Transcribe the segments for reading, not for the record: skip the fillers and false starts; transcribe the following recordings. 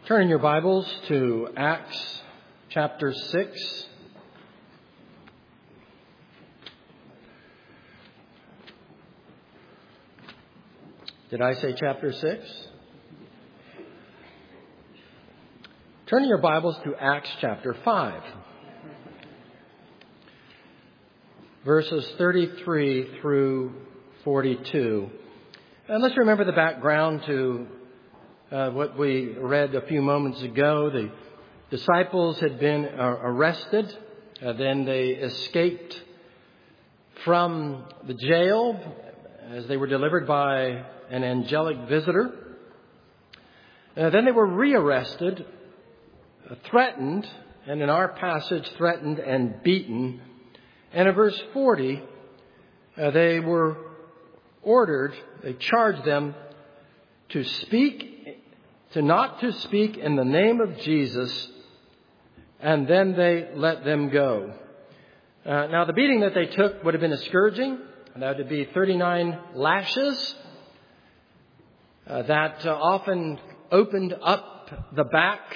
Turn in your Bibles to Acts chapter 6. Did I say chapter 6? Turn in your Bibles to Acts chapter 5. Verses 33 through 42. And let's remember the background to what we read a few moments ago. The disciples had been arrested. Then they escaped from the jail as they were delivered by an angelic visitor. Then they were rearrested, threatened, and in our passage, threatened and beaten. And in verse 40, they were ordered, they charged them not to speak in the name of Jesus, and then they let them go. Now, the beating that they took would have been a scourging. That would be 39 lashes that often opened up the back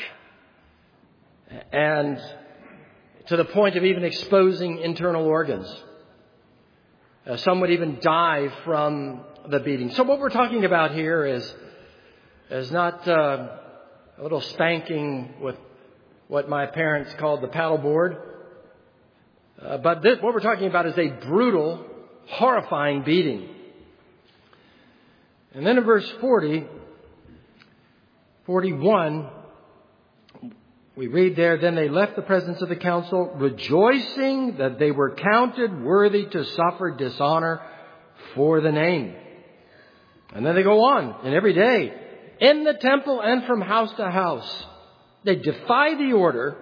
and to the point of even exposing internal organs. Some would even die from the beating. So what we're talking about here is not a little spanking with what my parents called the paddleboard. But what we're talking about is a brutal, horrifying beating. And then in verse 41, we read there, then they left the presence of the council, rejoicing that they were counted worthy to suffer dishonor for the name. And then they go on, and every day, in the temple and from house to house, they defy the order.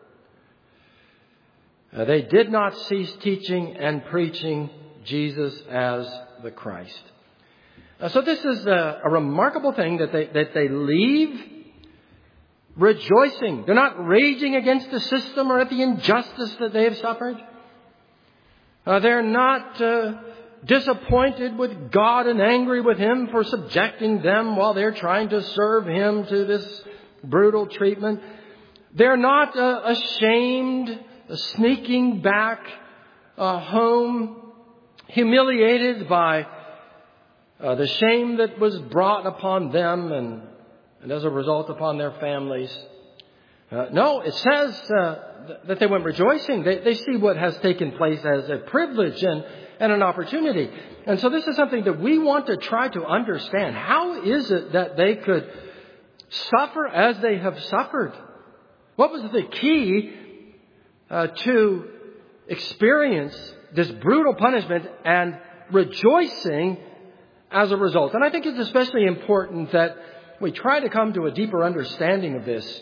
They did not cease teaching and preaching Jesus as the Christ. So this is a remarkable thing that they leave rejoicing. They're not raging against the system or at the injustice that they have suffered. They're not disappointed with God and angry with Him for subjecting them while they're trying to serve Him to this brutal treatment. They're not ashamed, sneaking back home, humiliated by the shame that was brought upon them and as a result upon their families. No, it says that they went rejoicing. They see what has taken place as a privilege and an opportunity. And so this is something that we want to try to understand. How is it that they could suffer as they have suffered? What was the key to experience this brutal punishment and rejoicing as a result? And I think it's especially important that we try to come to a deeper understanding of this.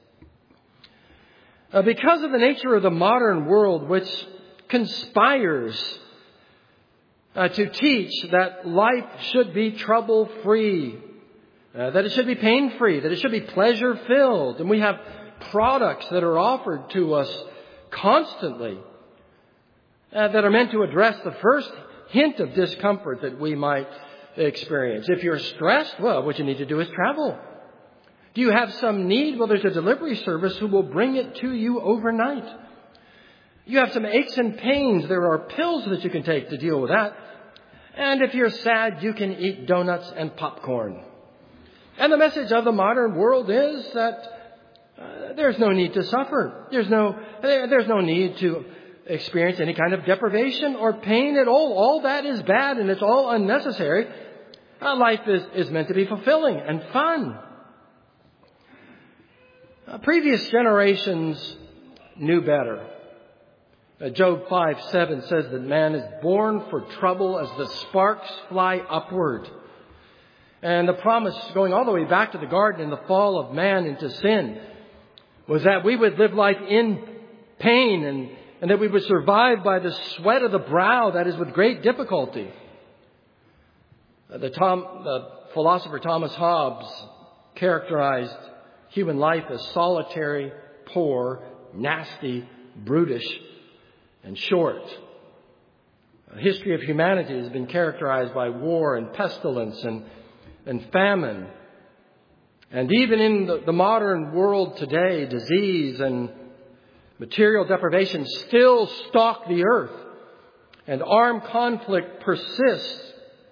Because of the nature of the modern world, which conspires to teach that life should be trouble-free, that it should be pain-free, that it should be pleasure-filled. And we have products that are offered to us constantly that are meant to address the first hint of discomfort that we might experience. If you're stressed, well, what you need to do is travel. Do you have some need? Well, there's a delivery service who will bring it to you overnight. You have some aches and pains. There are pills that you can take to deal with that. And if you're sad, you can eat donuts and popcorn. And the message of the modern world is that there's no need to suffer. There's no need to experience any kind of deprivation or pain at all. All that is bad and it's all unnecessary. Life is meant to be fulfilling and fun. Previous generations knew better. Job 5:7 says that man is born for trouble as the sparks fly upward. And the promise going all the way back to the garden in the fall of man into sin was that we would live life in pain and that we would survive by the sweat of the brow, that is with great difficulty. The philosopher Thomas Hobbes characterized human life as solitary, poor, nasty, brutish, and short. The history of humanity has been characterized by war and pestilence and famine And even in the modern world today, disease and material deprivation still stalk the earth, and armed conflict persists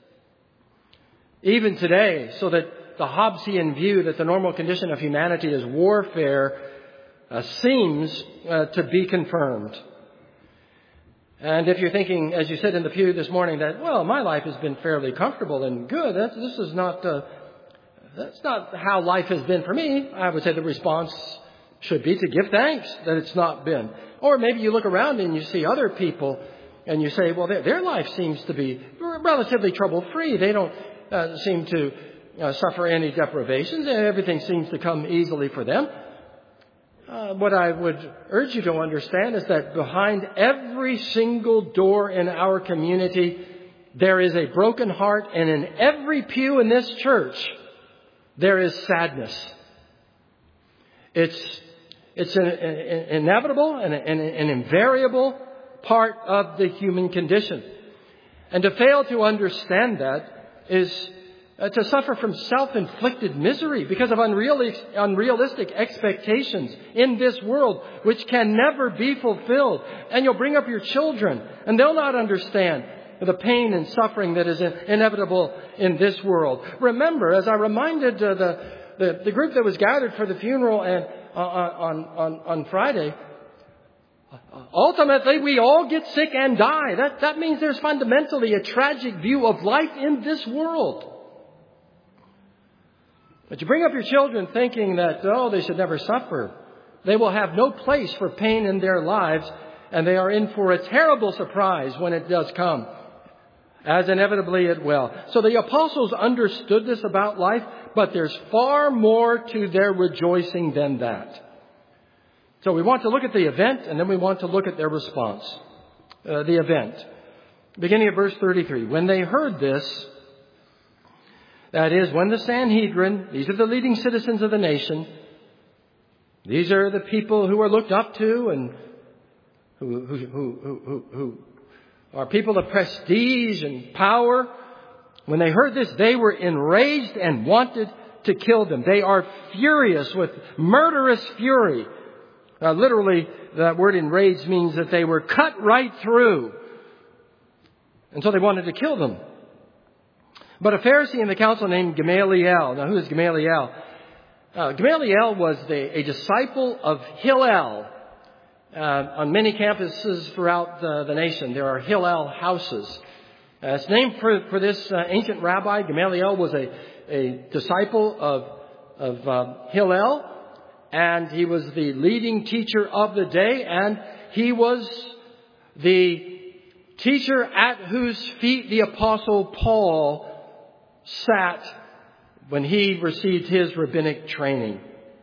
even today, so that the Hobbesian view that the normal condition of humanity is warfare seems to be confirmed. And if you're thinking, as you said in the pew this morning, that, well, my life has been fairly comfortable and good, that's not how life has been for me, I would say the response should be to give thanks that it's not been. Or maybe you look around and you see other people and you say, well, their life seems to be relatively trouble-free. They don't seem to suffer any deprivations. Everything seems to come easily for them. What I would urge you to understand is that behind every single door in our community, there is a broken heart, and in every pew in this church, there is sadness. It's an inevitable and an invariable part of the human condition. And to fail to understand that is to suffer from self-inflicted misery because of unrealistic expectations in this world which can never be fulfilled. And you'll bring up your children and they'll not understand the pain and suffering that is inevitable in this world. Remember, as I reminded the group that was gathered for the funeral and on Friday, ultimately we all get sick and die. That means there's fundamentally a tragic view of life in this world. But you bring up your children thinking that, they should never suffer. They will have no place for pain in their lives, and they are in for a terrible surprise when it does come, as inevitably it will. So the apostles understood this about life, but there's far more to their rejoicing than that. So we want to look at the event, and then we want to look at their response. The event. Beginning at verse 33. When they heard this, that is, when the Sanhedrin, these are the leading citizens of the nation, these are the people who are looked up to and who are people of prestige and power. When they heard this, they were enraged and wanted to kill them. They are furious with murderous fury. Literally, that word enraged means that they were cut right through. And so they wanted to kill them. But a Pharisee in the council named Gamaliel. Now, who is Gamaliel? Gamaliel was a disciple of Hillel. On many campuses throughout the nation, there are Hillel houses. It's named for this ancient rabbi. Gamaliel was a disciple of Hillel, and he was the leading teacher of the day, and he was the teacher at whose feet the Apostle Paul sat when he received his rabbinic training.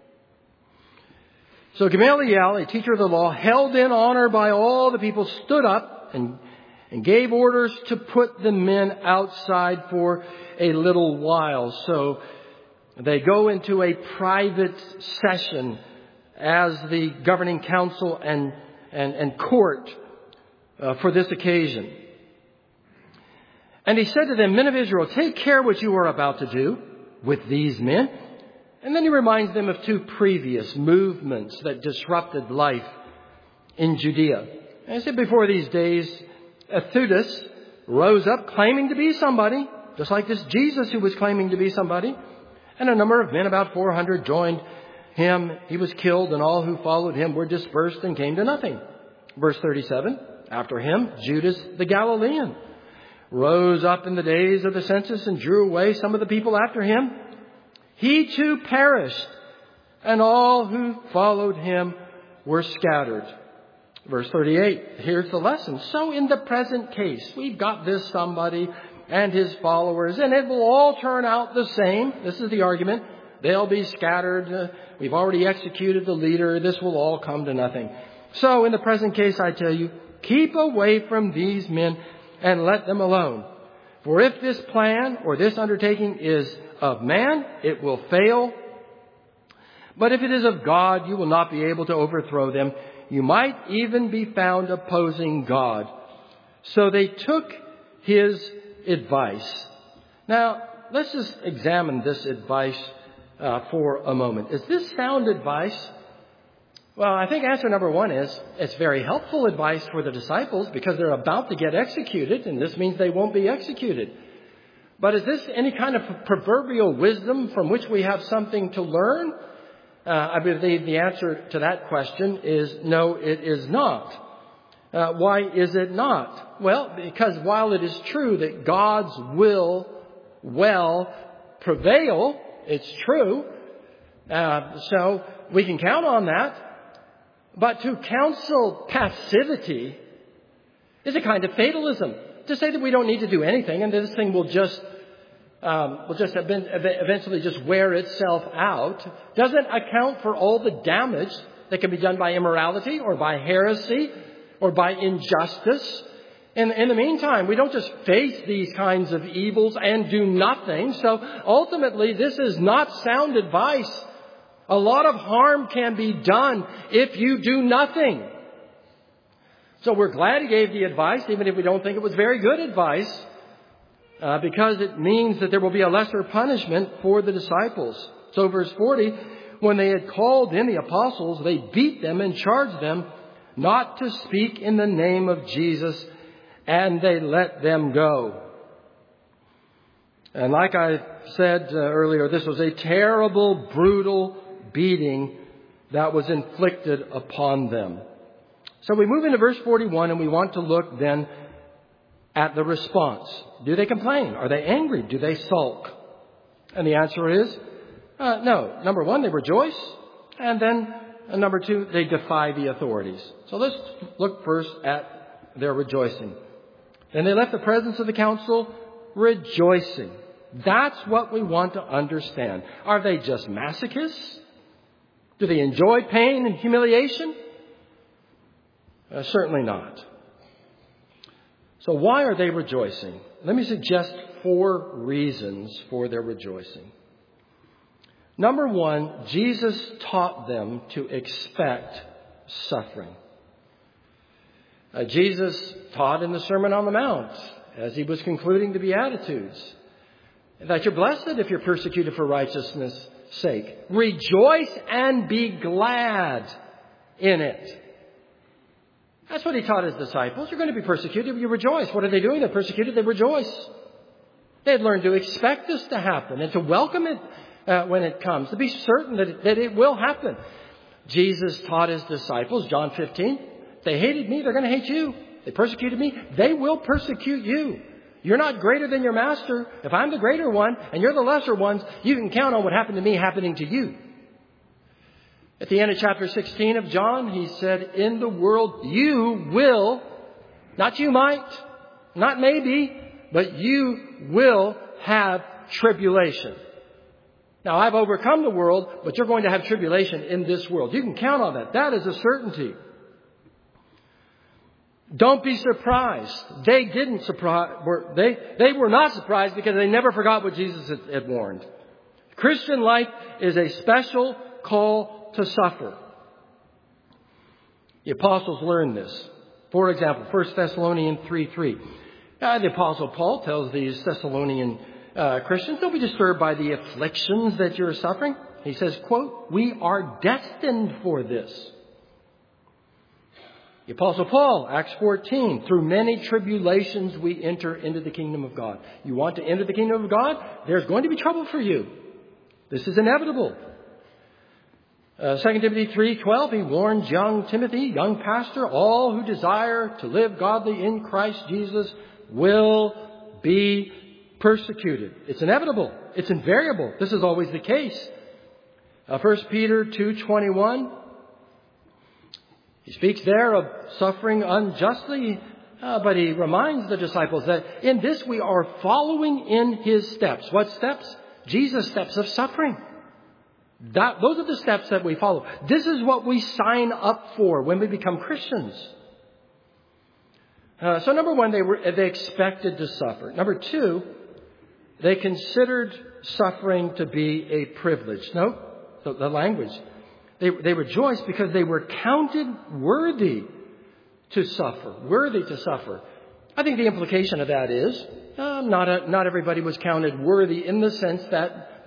So Gamaliel, a teacher of the law, held in honor by all the people, stood up and gave orders to put the men outside for a little while. So they go into a private session as the governing council and court for this occasion. And he said to them, "Men of Israel, take care what you are about to do with these men." And then he reminds them of two previous movements that disrupted life in Judea. And he said, before these days, Theudas rose up claiming to be somebody, just like this Jesus who was claiming to be somebody. And a number of men, about 400, joined him. He was killed, and all who followed him were dispersed and came to nothing. Verse 37, after him, Judas the Galilean rose up in the days of the census and drew away some of the people after him. He too perished, and all who followed him were scattered. Verse 38, here's the lesson. So in the present case, we've got this somebody and his followers, and it will all turn out the same. This is the argument. They'll be scattered. We've already executed the leader. This will all come to nothing. So in the present case, I tell you, keep away from these men and let them alone. For if this plan or this undertaking is of man, it will fail. But if it is of God, you will not be able to overthrow them. You might even be found opposing God. So they took his advice. Now, let's just examine this advice for a moment. Is this sound advice? Well, I think answer number one is it's very helpful advice for the disciples because they're about to get executed, and this means they won't be executed. But is this any kind of proverbial wisdom from which we have something to learn? I believe the answer to that question is no, it is not. Why is it not? Well, because while it is true that God's will prevail, it's true. So we can count on that. But to counsel passivity is a kind of fatalism. To say that we don't need to do anything and this thing will just eventually just wear itself out doesn't account for all the damage that can be done by immorality or by heresy or by injustice. In the meantime, we don't just face these kinds of evils and do nothing. So ultimately, this is not sound advice. A lot of harm can be done if you do nothing. So we're glad he gave the advice, even if we don't think it was very good advice, because it means that there will be a lesser punishment for the disciples. So verse 40, when they had called in the apostles, they beat them and charged them not to speak in the name of Jesus, and they let them go. And like I said earlier, this was a terrible, brutal beating that was inflicted upon them. So we move into verse 41 and we want to look then at the response. Do they complain? Are they angry? Do they sulk? And the answer is no. Number one, they rejoice. And then number two, they defy the authorities. So let's look first at their rejoicing. And they left the presence of the council rejoicing. That's what we want to understand. Are they just masochists? Do they enjoy pain and humiliation? Certainly not. So why are they rejoicing? Let me suggest 4 reasons for their rejoicing. Number one, Jesus taught them to expect suffering. Jesus taught in the Sermon on the Mount, as he was concluding the Beatitudes, that you're blessed if you're persecuted for righteousness' sake. Rejoice and be glad in it. That's what he taught his disciples. You're going to be persecuted, but you rejoice. What are they doing? They're persecuted, they rejoice. They had learned to expect this to happen and to welcome it when it comes, to be certain that it will happen. Jesus taught his disciples, John 15, they hated me, they're going to hate you. They persecuted me, they will persecute you. You're not greater than your master. If I'm the greater one and you're the lesser ones, you can count on what happened to me happening to you. At the end of chapter 16 of John, he said, in the world you will, not you might, not maybe, but you will have tribulation. Now, I've overcome the world, but you're going to have tribulation in this world. You can count on that. That is a certainty. Don't be surprised. They were not surprised because they never forgot what Jesus had warned. Christian life is a special call to suffer. The apostles learned this. For example, 1 Thessalonians 3:3. The apostle Paul tells these Thessalonian Christians, don't be disturbed by the afflictions that you're suffering. He says, quote, we are destined for this. The apostle Paul, Acts 14, through many tribulations we enter into the kingdom of God. You want to enter the kingdom of God? There's going to be trouble for you. This is inevitable. 2 Timothy 3:12, he warns young Timothy, young pastor, all who desire to live godly in Christ Jesus will be persecuted. It's inevitable. It's invariable. This is always the case. 1 Peter 2:21, he speaks there of suffering unjustly, but he reminds the disciples that in this we are following in his steps. What steps? Jesus' steps of suffering. Those are the steps that we follow. This is what we sign up for when we become Christians. So number one, they expected to suffer. Number two, they considered suffering to be a privilege. Note the language. They rejoiced because they were counted worthy to suffer. Worthy to suffer. I think the implication of that is not everybody was counted worthy in the sense that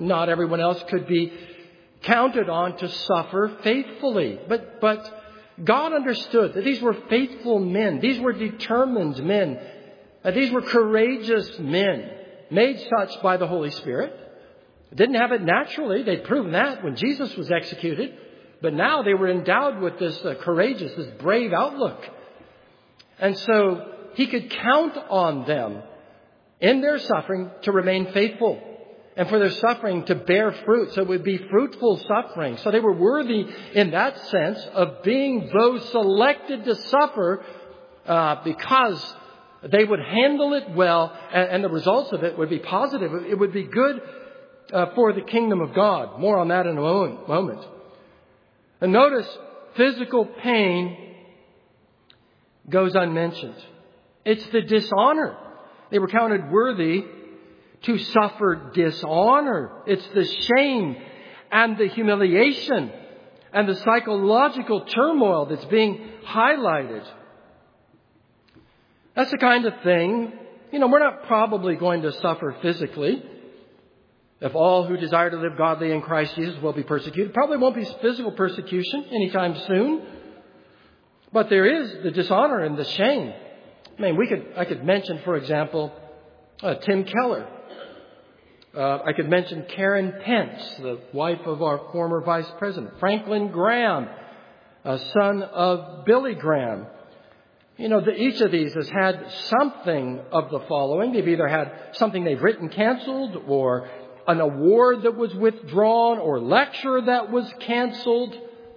not everyone else could be counted on to suffer faithfully. But God understood that these were faithful men. These were determined men. These were courageous men, made such by the Holy Spirit. Didn't have it naturally. They'd proven that when Jesus was executed. But now they were endowed with this courageous, this brave outlook. And so he could count on them in their suffering to remain faithful and for their suffering to bear fruit. So it would be fruitful suffering. So they were worthy in that sense of being those selected to suffer because they would handle it well and the results of it would be positive. It would be good for the kingdom of God. More on that in a moment. And notice, physical pain goes unmentioned. It's the dishonor. They were counted worthy to suffer dishonor. It's the shame and the humiliation and the psychological turmoil that's being highlighted. That's the kind of thing, we're not probably going to suffer physically. If all who desire to live godly in Christ Jesus will be persecuted. Probably won't be physical persecution anytime soon. But there is the dishonor and the shame. I could mention, for example, Tim Keller. I could mention Karen Pence, the wife of our former vice president. Franklin Graham, a son of Billy Graham. Each of these has had something of the following. They've either had something they've written canceled, or an award that was withdrawn, or lecture that was canceled.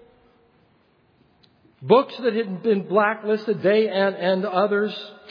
Books that had been blacklisted, they and others.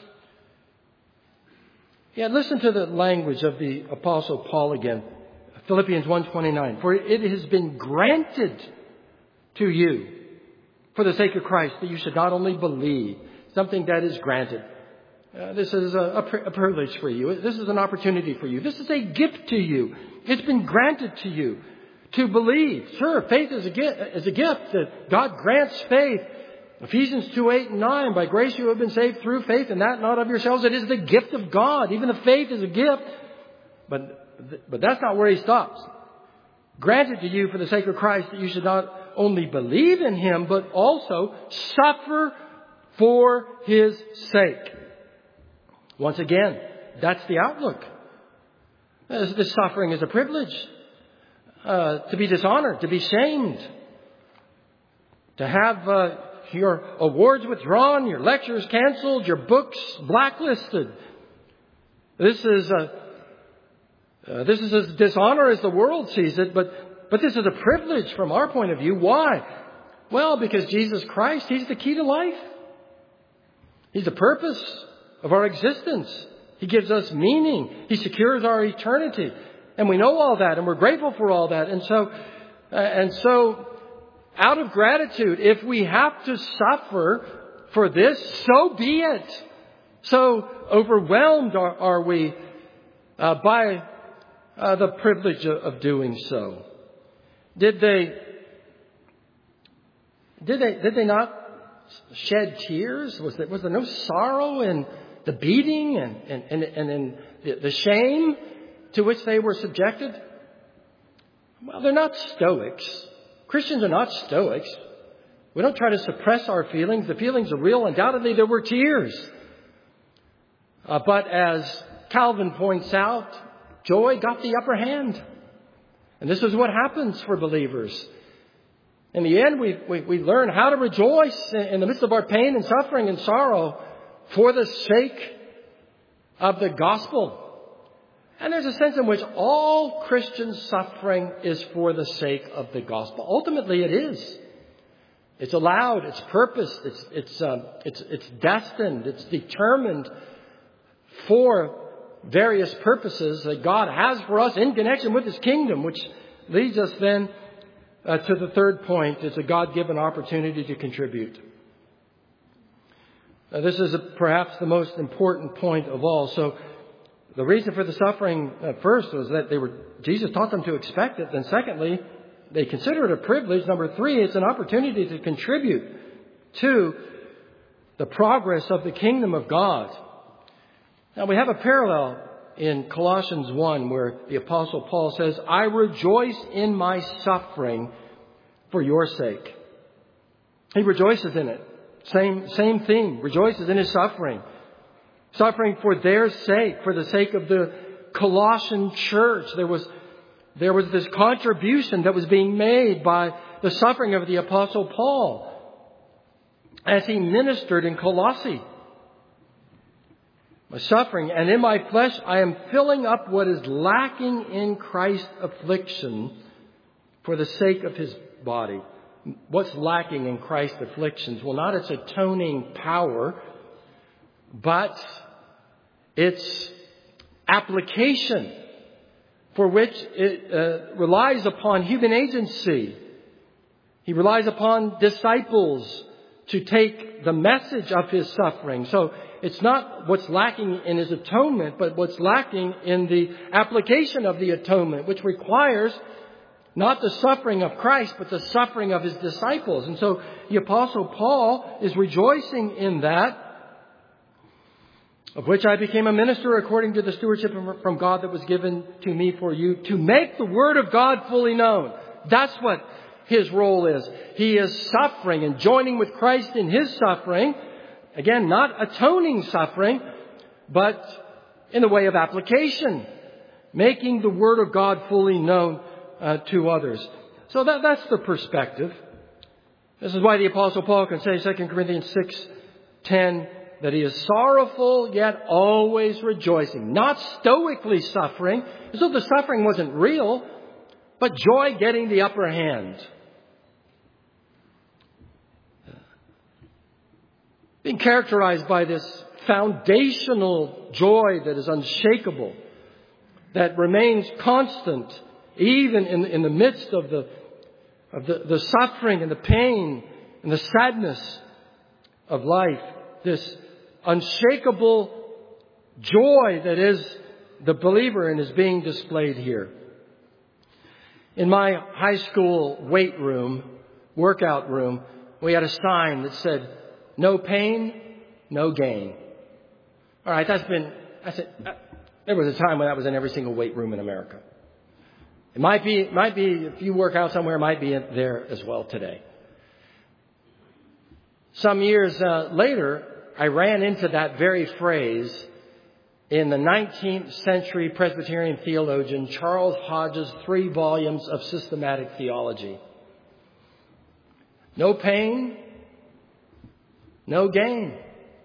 Listen to the language of the Apostle Paul again. Philippians 1:29. For it has been granted to you for the sake of Christ that you should not only believe, something that is granted. This is a privilege for you. This is an opportunity for you. This is a gift to you. It's been granted to you to believe. Sure, faith is a gift that God grants faith. Ephesians 2:8-9. By grace you have been saved through faith, and that not of yourselves. It is the gift of God. Even the faith is a gift. But that's not where he stops. Granted to you for the sake of Christ that you should not only believe in Him, but also suffer for His sake. Once again, that's the outlook. This suffering is a privilege. To be dishonored, to be shamed, to have your awards withdrawn, your lectures canceled, your books blacklisted. This is as dishonor as the world sees it, but this is a privilege from our point of view. Why? Well, because Jesus Christ, He's the key to life. He's the purpose of our existence. He gives us meaning. He secures our eternity. And we know all that, and we're grateful for all that. And so, out of gratitude, if we have to suffer for this, so be it. So overwhelmed are we by the privilege of doing so. Did they not shed tears? Was there no sorrow in the beating and in the shame to which they were subjected? Well, they're not Stoics. Christians are not Stoics. We don't try to suppress our feelings. The feelings are real. Undoubtedly, there were tears. But as Calvin points out, joy got the upper hand. And this is what happens for believers. In the end, we learn how to rejoice in the midst of our pain and suffering and sorrow for the sake of the gospel. And there's a sense in which all Christian suffering is for the sake of the gospel. Ultimately, it is. It's allowed. It's purposed. It's destined. It's determined for various purposes that God has for us in connection with His kingdom, which leads us then to the third point. It's a God-given opportunity to contribute. This is perhaps the most important point of all. So the reason for the suffering first was that Jesus taught them to expect it. Then secondly, they consider it a privilege. Number three, it's an opportunity to contribute to the progress of the kingdom of God. Now we have a parallel in Colossians 1 where the Apostle Paul says, I rejoice in my suffering for your sake. He rejoices in it. Same theme. Rejoices in his suffering. Suffering for their sake, for the sake of the Colossian church. There was this contribution that was being made by the suffering of the Apostle Paul as he ministered in Colossae. My suffering, and in my flesh I am filling up what is lacking in Christ's affliction for the sake of his body. What's lacking in Christ's afflictions? Well, not its atoning power, but its application, for which it relies upon human agency. He relies upon disciples to take the message of his suffering. So it's not what's lacking in his atonement, but what's lacking in the application of the atonement, which requires not the suffering of Christ, but the suffering of his disciples. And so the Apostle Paul is rejoicing in that, of which I became a minister according to the stewardship from God that was given to me for you, to make the word of God fully known. That's what his role is. He is suffering and joining with Christ in his suffering. Again, not atoning suffering, but in the way of application, making the word of God fully known to others. So that's the perspective. This is why the Apostle Paul can say, 2 Corinthians 6:10, that he is sorrowful yet always rejoicing. Not stoically suffering, as though the suffering wasn't real, but joy getting the upper hand. Being characterized by this foundational joy that is unshakable, that remains constant even in the midst of the suffering and the pain and the sadness of life. This unshakable joy that is the believer and is being displayed here. In my high school weight room, workout room, we had a sign that said, no pain, no gain. All right, there was a time when that was in every single weight room in America. It might be, if you work out somewhere, it might be there as well today. Some years later, I ran into that very phrase in the 19th century Presbyterian theologian Charles Hodge's 3 volumes of systematic theology. No pain, no gain.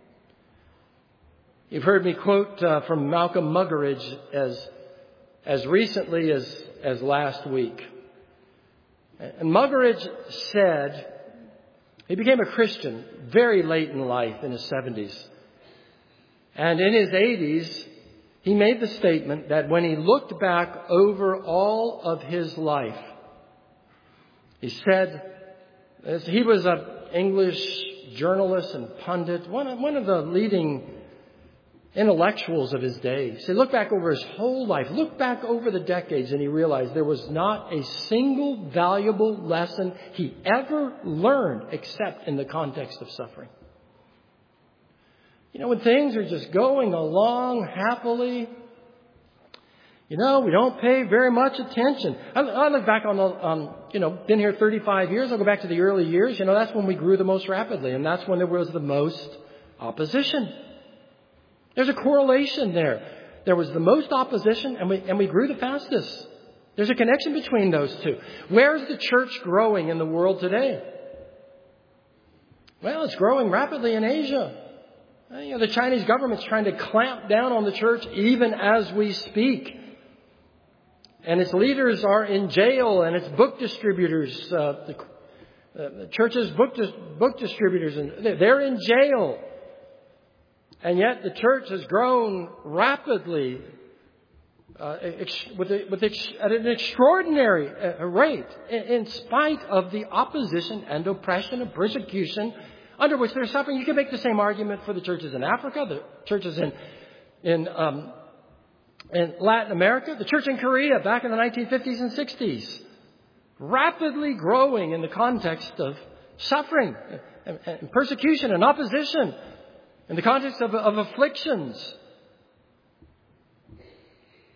You've heard me quote from Malcolm Muggeridge as recently as last week. And Muggeridge said, he became a Christian very late in life, in his 70s. And in his 80s, he made the statement that when he looked back over all of his life, he said, as he was an English journalist and pundit, one of the leading intellectuals of his day. He said, look back over his whole life, look back over the decades, and he realized there was not a single valuable lesson he ever learned except in the context of suffering. You know, when things are just going along happily, we don't pay very much attention. I look back on been here 35 years. I'll go back to the early years. That's when we grew the most rapidly, and that's when there was the most opposition. There's a correlation there. There was the most opposition, and we grew the fastest. There's a connection between those two. Where is the church growing in the world today? Well, it's growing rapidly in Asia. The Chinese government's trying to clamp down on the church even as we speak. And its leaders are in jail, and its book distributors, the church's book distributors, and they're in jail. And yet the church has grown rapidly at an extraordinary rate in spite of the opposition and oppression and persecution under which they're suffering. You can make the same argument for the churches in Africa, the churches in Latin America, the church in Korea back in the 1950s and 60s. Rapidly growing in the context of suffering and persecution and opposition, in the context of afflictions.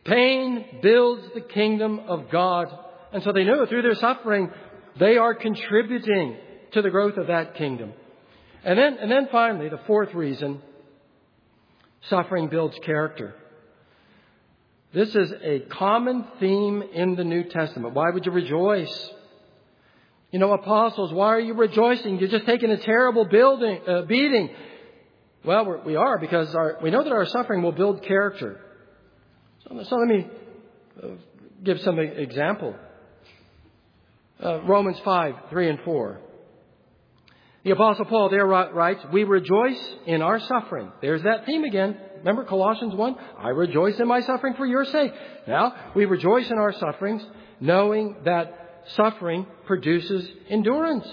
Pain builds the kingdom of God. And so they know through their suffering, they are contributing to the growth of that kingdom. And then finally, the fourth reason, suffering builds character. This is a common theme in the New Testament. Why would you rejoice? You know, apostles, why are you rejoicing? You're just taking a terrible beating. Well, we are because we know that our suffering will build character. So let me give some example. Romans 5, 3 and 4. The Apostle Paul there writes, we rejoice in our suffering. There's that theme again. Remember Colossians 1? I rejoice in my suffering for your sake. Now, we rejoice in our sufferings, knowing that suffering produces endurance.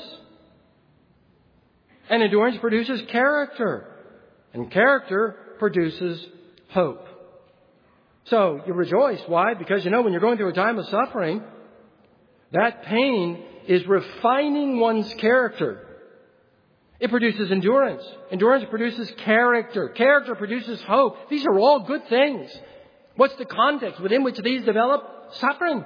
And endurance produces character. And character produces hope. So you rejoice. Why? Because you know when you're going through a time of suffering, that pain is refining one's character. It produces endurance. Endurance produces character. Character produces hope. These are all good things. What's the context within which these develop? Suffering.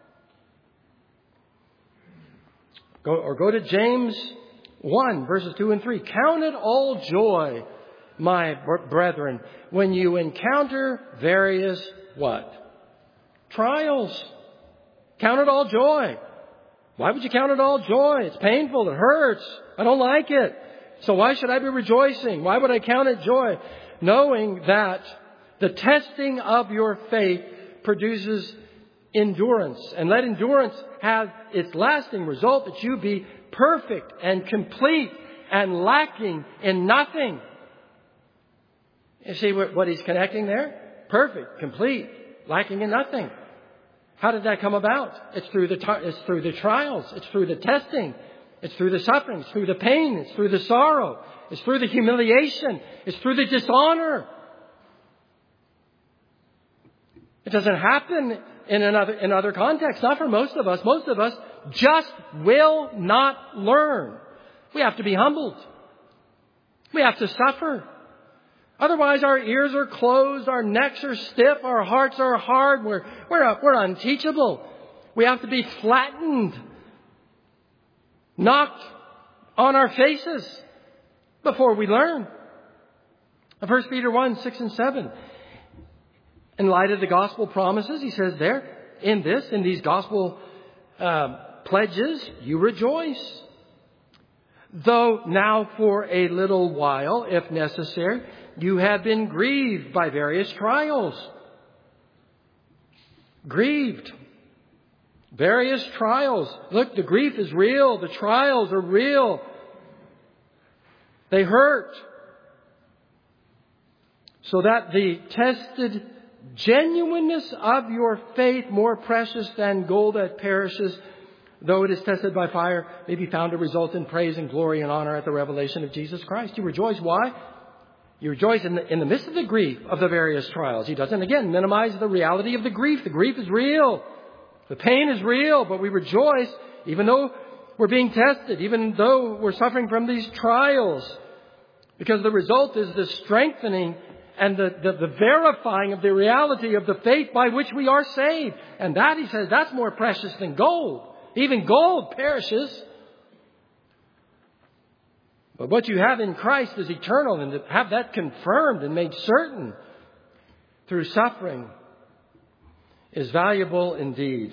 Go to James 1, verses 2 and 3. Count it all joy, my brethren, when you encounter various what? Trials. Count it all joy. Why would you count it all joy? It's painful. It hurts. I don't like it. So why should I be rejoicing? Why would I count it joy? Knowing that the testing of your faith produces endurance. And let endurance have its lasting result that you be perfect and complete and lacking in nothing. You see what he's connecting there? Perfect, complete, lacking in nothing. How did that come about? It's through the trials. It's through the testing. It's through the suffering. It's through the pain. It's through the sorrow. It's through the humiliation. It's through the dishonor. It doesn't happen in other contexts. Not for most of us. Most of us just will not learn. We have to be humbled. We have to suffer. Otherwise, our ears are closed, our necks are stiff, our hearts are hard, we're unteachable. We have to be flattened, knocked on our faces before we learn. 1 Peter 1, 6 and 7. In light of the gospel promises, he says there, in these gospel pledges, you rejoice. Though now for a little while, if necessary, you have been grieved by various trials. Grieved. Various trials. Look, the grief is real. The trials are real. They hurt. So that the tested genuineness of your faith, more precious than gold that perishes, though it is tested by fire, may be found to result in praise and glory and honor at the revelation of Jesus Christ. You rejoice. Why? You rejoice in the midst of the grief of the various trials. He doesn't, again, minimize the reality of the grief. The grief is real. The pain is real, but we rejoice even though we're being tested, even though we're suffering from these trials. Because the result is the strengthening and the verifying of the reality of the faith by which we are saved. And that, he says, that's more precious than gold. Even gold perishes. But what you have in Christ is eternal, and to have that confirmed and made certain through suffering is valuable indeed.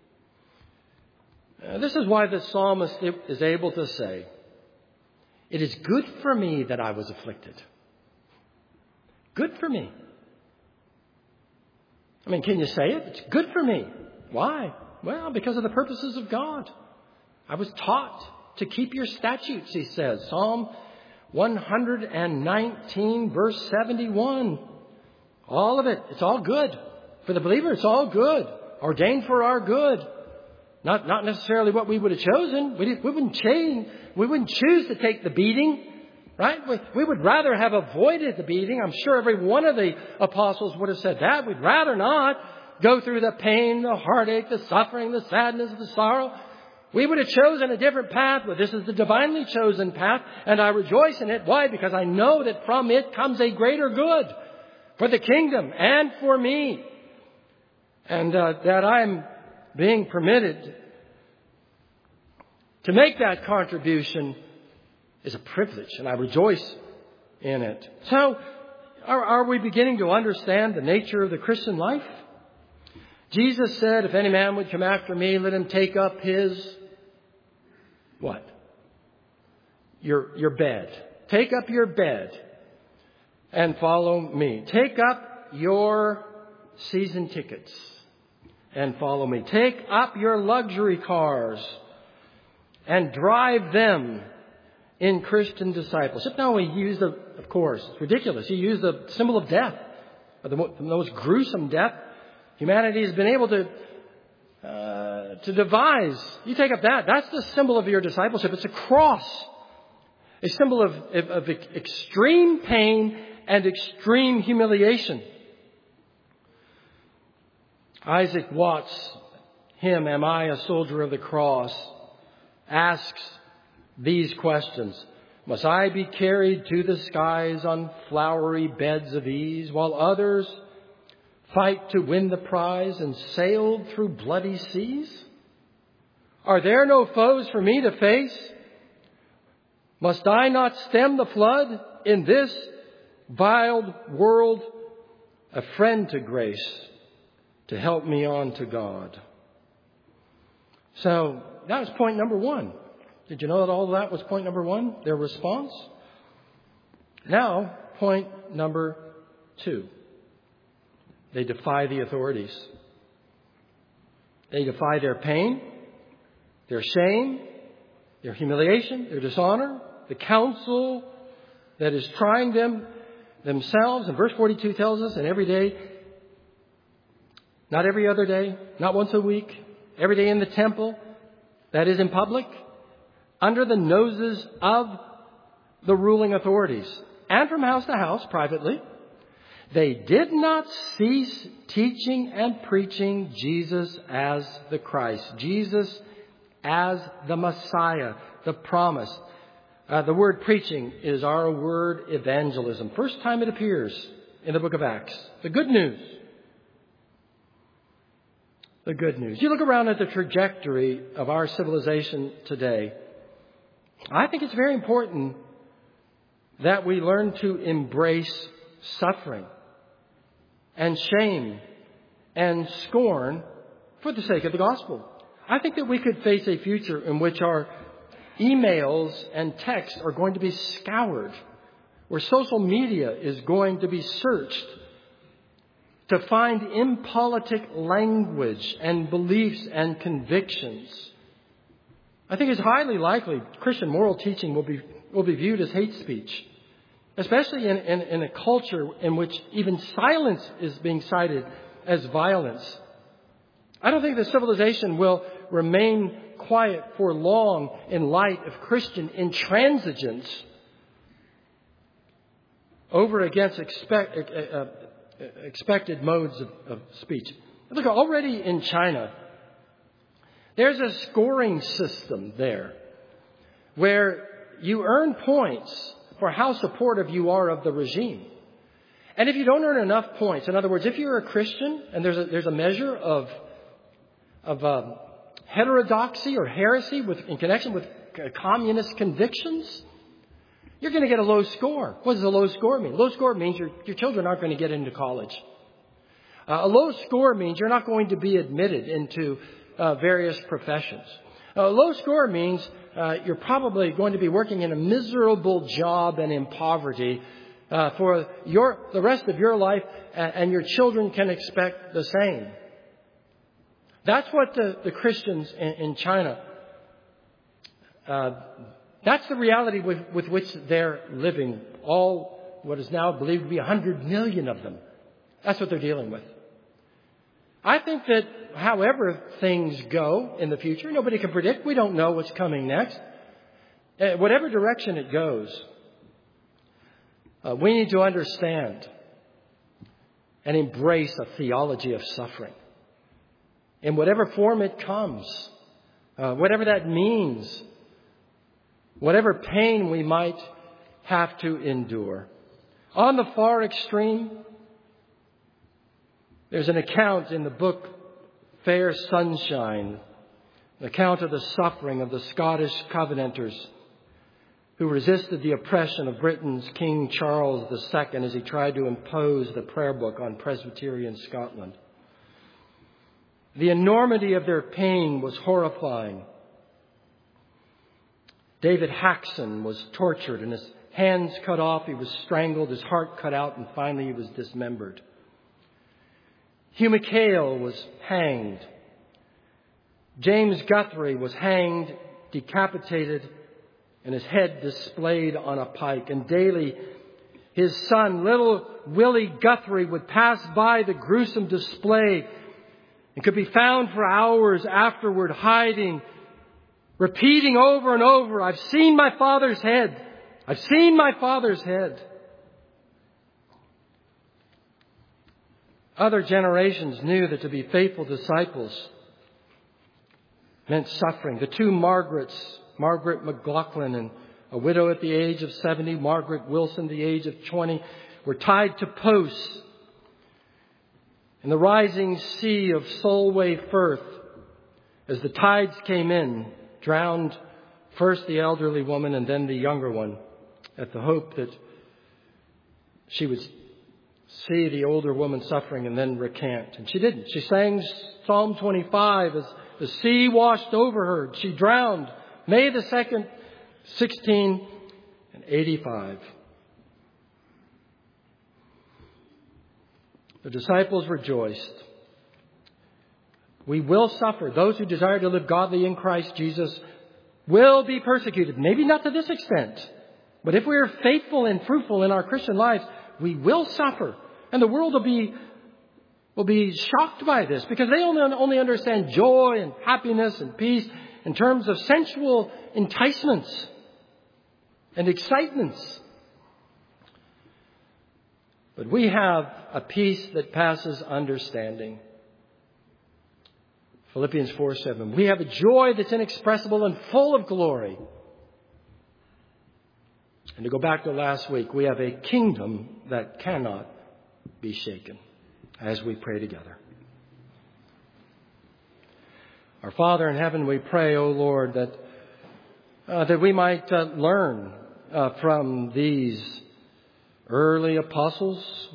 This is why the psalmist is able to say, it is good for me that I was afflicted. Good for me. I mean, can you say it? It's good for me. Why? Well, because of the purposes of God. I was taught to keep your statutes, he says. Psalm 119, verse 71. All of it. It's all good. For the believer, it's all good. Ordained for our good. Not necessarily what we would have chosen. We wouldn't choose to take the beating. Right? We would rather have avoided the beating. I'm sure every one of the apostles would have said that. We'd rather not go through the pain, the heartache, the suffering, the sadness, the sorrow. We would have chosen a different path, but this is the divinely chosen path, and I rejoice in it. Why? Because I know that from it comes a greater good for the kingdom and for me. And that I'm being permitted to make that contribution is a privilege, and I rejoice in it. So, are we beginning to understand the nature of the Christian life? Jesus said, if any man would come after me, let him take up his, what? Your bed. Take up your bed and follow me. Take up your season tickets and follow me. Take up your luxury cars and drive them in Christian discipleship. Now we use of course, it's ridiculous. You use the symbol of death, the most gruesome death humanity has been able to devise. You take up that. That's the symbol of your discipleship. It's a cross. A symbol of extreme pain and extreme humiliation. Isaac Watts' hymn, Am I a Soldier of the Cross?, asks these questions. Must I be carried to the skies on flowery beds of ease, while others fight to win the prize and sail through bloody seas? Are there no foes for me to face? Must I not stem the flood in this vile world? A friend to grace to help me on to God. So that was point number one. Did you know that all of that was point number one? Their response? Now, point number two. They defy the authorities. They defy their pain, their shame, their humiliation, their dishonor, the counsel that is trying themselves. And verse 42 tells us, and every day, not every other day, not once a week, every day in the temple, that is in public, under the noses of the ruling authorities, and from house to house privately, they did not cease teaching and preaching Jesus as the Christ, Jesus as the Messiah, the promise. The word preaching is our word evangelism. First time it appears in the book of Acts. The good news. The good news. You look around at the trajectory of our civilization today, I think it's very important that we learn to embrace suffering and shame and scorn for the sake of the gospel. I think that we could face a future in which our emails and texts are going to be scoured, where social media is going to be searched to find impolitic language and beliefs and convictions. I think it's highly likely Christian moral teaching will be viewed as hate speech, especially in a culture in which even silence is being cited as violence. I don't think that civilization will remain quiet for long in light of Christian intransigence over against expected modes of speech. Look, already in China, there's a scoring system there where you earn points for how supportive you are of the regime. And if you don't earn enough points, in other words, if you're a Christian and there's a measure of heterodoxy or heresy in connection with communist convictions, you're going to get a low score. What does a low score mean? Low score means your children aren't going to get into college. A low score means you're not going to be admitted into various professions. A low score means you're probably going to be working in a miserable job and in poverty for the rest of your life, and your children can expect the same. That's what the Christians in China, that's the reality with which they're living. All what is now believed to be 100 million of them. That's what they're dealing with. I think that however things go in the future, nobody can predict. We don't know what's coming next. Whatever direction it goes, we need to understand and embrace a theology of suffering. In whatever form it comes, whatever that means, whatever pain we might have to endure. On the far extreme, there's an account in the book fair sunshine, an account of the suffering of the Scottish Covenanters who resisted the oppression of Britain's King Charles II as he tried to impose the prayer book on Presbyterian Scotland. The enormity of their pain was horrifying. David Haxon was tortured and his hands cut off, he was strangled, his heart cut out, and finally he was dismembered. Hugh McHale was hanged. James Guthrie was hanged, decapitated, and his head displayed on a pike. And daily his son, little Willie Guthrie, would pass by the gruesome display and could be found for hours afterward hiding, repeating over and over, "I've seen my father's head. I've seen my father's head." Other generations knew that to be faithful disciples meant suffering. The two Margarets, Margaret McLaughlin, and a widow at the age of 70, Margaret Wilson at the age of 20, were tied to posts in the rising sea of Solway Firth as the tides came in, drowned first the elderly woman and then the younger one at the hope that she would see the older woman suffering and then recant. And she didn't. She sang Psalm 25 as the sea washed over her. She drowned. May the 2nd, 1685. The disciples rejoiced. We will suffer. Those who desire to live godly in Christ Jesus will be persecuted. Maybe not to this extent. But if we are faithful and fruitful in our Christian lives, we will suffer. And the world will be shocked by this because they only understand joy and happiness and peace in terms of sensual enticements and excitements. But we have a peace that passes understanding. Philippians 4:7. We have a joy that's inexpressible and full of glory. And to go back to last week, we have a kingdom that cannot be shaken as we pray together. Our Father in heaven, we pray, O Lord, that we might learn from these early apostles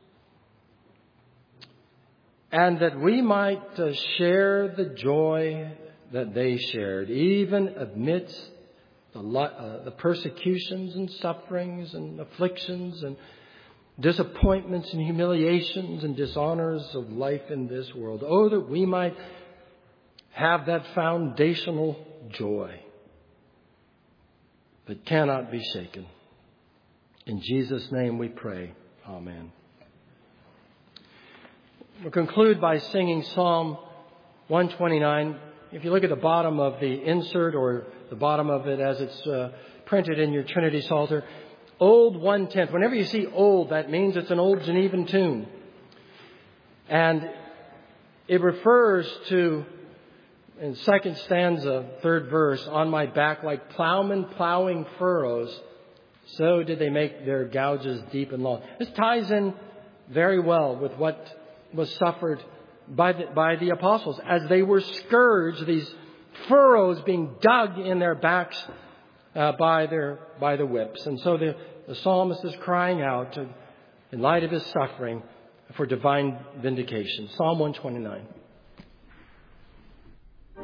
and that we might share the joy that they shared, even amidst the persecutions and sufferings and afflictions and disappointments and humiliations and dishonors of life in this world. Oh, that we might have that foundational joy that cannot be shaken. In Jesus' name we pray. Amen. We'll conclude by singing Psalm 129. If you look at the bottom of the insert or the bottom of it as it's printed in your Trinity Psalter, Old 1/10. Whenever you see old, that means it's an old Genevan tune. And it refers to, in second stanza, third verse, on my back like plowmen plowing furrows, so did they make their gouges deep and long. This ties in very well with what was suffered by the apostles as they were scourged, these furrows being dug in their backs by the whips. And so the psalmist is crying out in light of his suffering for divine vindication. Psalm 129.